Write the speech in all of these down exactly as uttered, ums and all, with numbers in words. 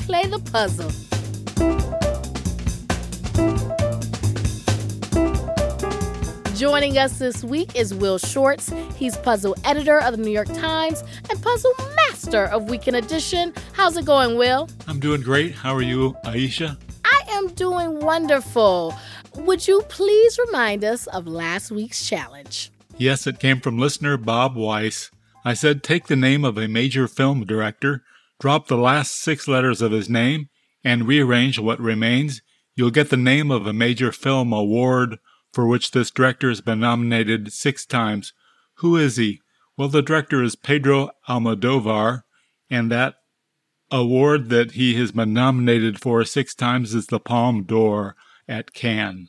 play the puzzle. Joining us this week is Will Shortz. He's puzzle editor of the New York Times and puzzle master of Weekend Edition. How's it going, Will? I'm doing great. How are you, Aisha? I am doing wonderful. Would you please remind us of last week's challenge? Yes, it came from listener Bob Weiss. I said take the name of a major film director, drop the last six letters of his name, and rearrange what remains. You'll get the name of a major film award for which this director has been nominated six times. Who is he? Well, the director is Pedro Almodovar, and that award that he has been nominated for six times is the Palme d'Or at Cannes.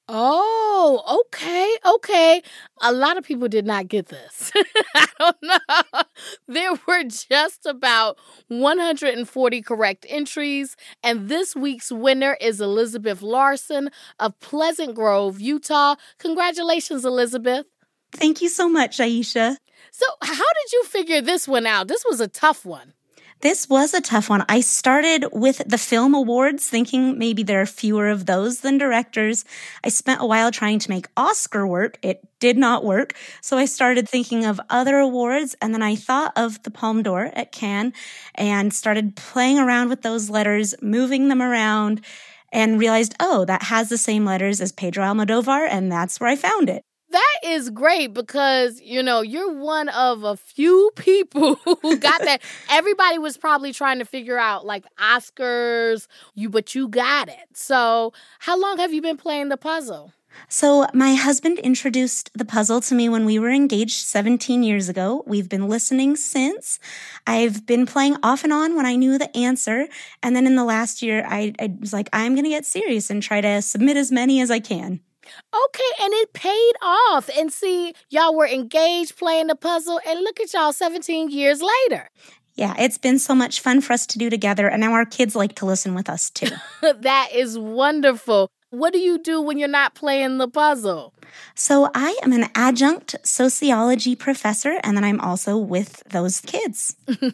Oh, okay, okay. A lot of people did not get this. I don't know. There were just about one hundred forty correct entries, and this week's winner is Elizabeth Larson of Pleasant Grove, Utah. Congratulations, Elizabeth. Thank you so much, Aisha. So how did you figure this one out? This was a tough one. This was a tough one. I started with the film awards, thinking maybe there are fewer of those than directors. I spent a while trying to make Oscar work. It did not work. So I started thinking of other awards, and then I thought of the Palme d'Or at Cannes and started playing around with those letters, moving them around, and realized, oh, that has the same letters as Pedro Almodovar, and that's where I found it. That is great because, you know, you're one of a few people who got that. Everybody was probably trying to figure out, like, Oscars, you, but you got it. So how long have you been playing the puzzle? So my husband introduced the puzzle to me when we were engaged seventeen years ago. We've been listening since. I've been playing off and on when I knew the answer. And then in the last year, I, I was like, I'm going to get serious and try to submit as many as I can. Okay, and it paid off. And see, y'all were engaged playing the puzzle, and look at y'all seventeen years later. Yeah, it's been so much fun for us to do together, and now our kids like to listen with us, too. That is wonderful. What do you do when you're not playing the puzzle? So I am an adjunct sociology professor, and then I'm also with those kids.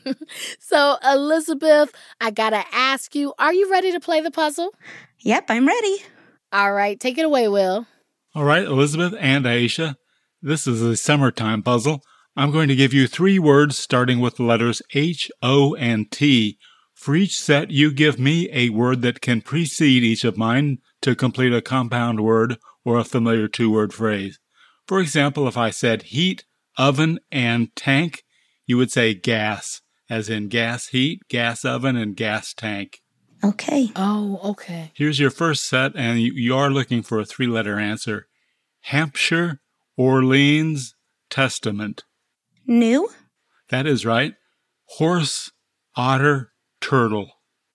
So, Elizabeth, I gotta ask you, are you ready to play the puzzle? Yep, I'm ready. All right, take it away, Will. All right, Elizabeth and Aisha, this is a summertime puzzle. I'm going to give you three words starting with the letters H, O, and T. For each set, you give me a word that can precede each of mine to complete a compound word or a familiar two-word phrase. For example, if I said heat, oven, and tank, you would say gas, as in gas heat, gas oven, and gas tank. Okay. Oh, okay. Here's your first set, and you, you are looking for a three-letter answer. Hampshire, Orleans, Testament. New? That is right. Horse, otter, turtle.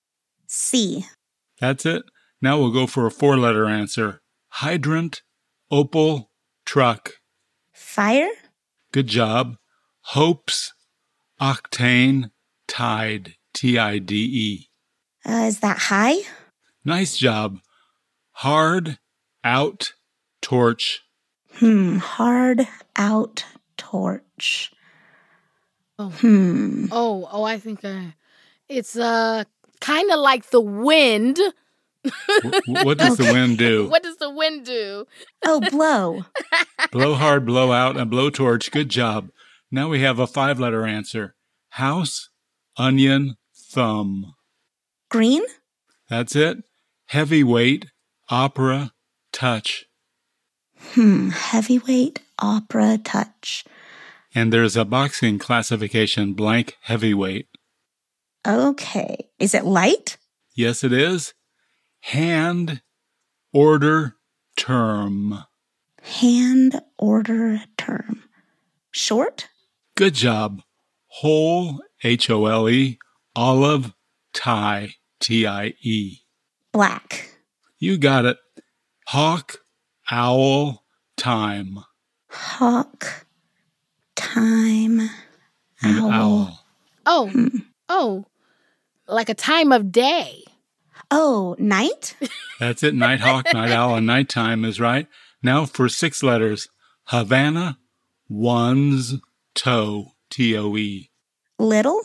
C. That's it. Now we'll go for a four-letter answer. Hydrant, opal, truck. Fire? Good job. Hopes, octane, tide, T I D E. Uh, is that high? Nice job. Hard, out, torch. Hmm, hard, out, torch. Oh. Hmm. Oh, oh, I think uh, it's uh kind of like the wind. W- what does the wind do? What does the wind do? Oh, blow. Blow hard, blow out, and blow torch. Good job. Now we have a five-letter answer. House, onion, thumb. Green? That's it. Heavyweight, opera, touch. Hmm, heavyweight, opera, touch. And there's a boxing classification, blank heavyweight. Okay. Is it light? Yes, it is. Hand, order, term. Hand, order, term. Short? Good job. Whole, H O L E, olive, tie, T I E. Black. You got it. Hawk, owl, time. Hawk, time, And owl. owl. Oh, Hmm. oh, like a time of day. Oh, night? That's it. Nighthawk, night owl, and nighttime is right. Now for six letters. Havana, one's toe, T O E. Little?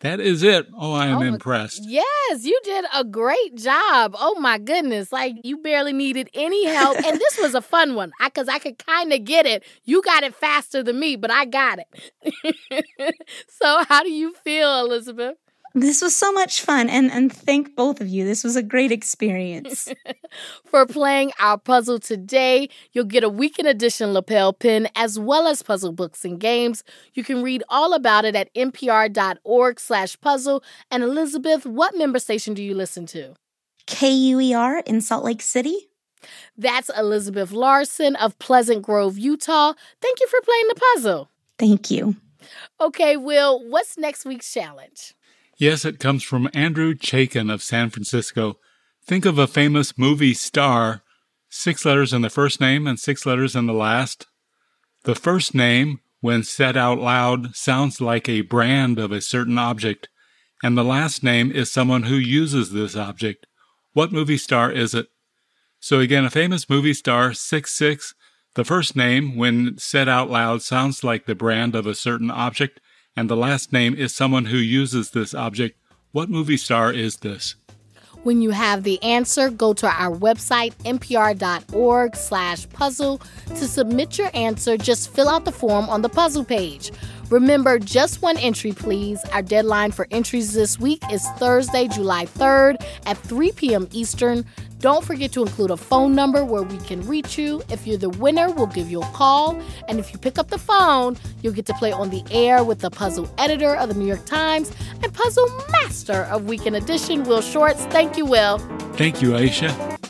That is it. Oh, I am Oh, impressed. Yes, you did a great job. Oh, my goodness. Like, you barely needed any help. And this was a fun one because I, I could kind of get it. You got it faster than me, but I got it. So how do you feel, Elizabeth? This was so much fun, and, and thank both of you. This was a great experience. For playing our puzzle today, you'll get a weekend edition lapel pin as well as puzzle books and games. You can read all about it at npr.org slash puzzle. And Elizabeth, what member station do you listen to? K U E R in Salt Lake City. That's Elizabeth Larson of Pleasant Grove, Utah. Thank you for playing the puzzle. Thank you. Okay, Will, what's next week's challenge? Yes, it comes from Andrew Chaikin of San Francisco. Think of a famous movie star, six letters in the first name and six letters in the last. The first name, when said out loud, sounds like a brand of a certain object, and the last name is someone who uses this object. What movie star is it? So again, a famous movie star, six six. The first name, when said out loud, sounds like the brand of a certain object, and the last name is someone who uses this object. What movie star is this? When you have the answer, go to our website, npr.org slash puzzle. To submit your answer, just fill out the form on the puzzle page. Remember, just one entry, please. Our deadline for entries this week is Thursday, July third at three p.m. Eastern. Don't forget to include a phone number where we can reach you. If you're the winner, we'll give you a call. And if you pick up the phone, you'll get to play on the air with the puzzle editor of the New York Times and puzzle master of Weekend Edition, Will Shortz. Thank you, Will. Thank you, Aisha.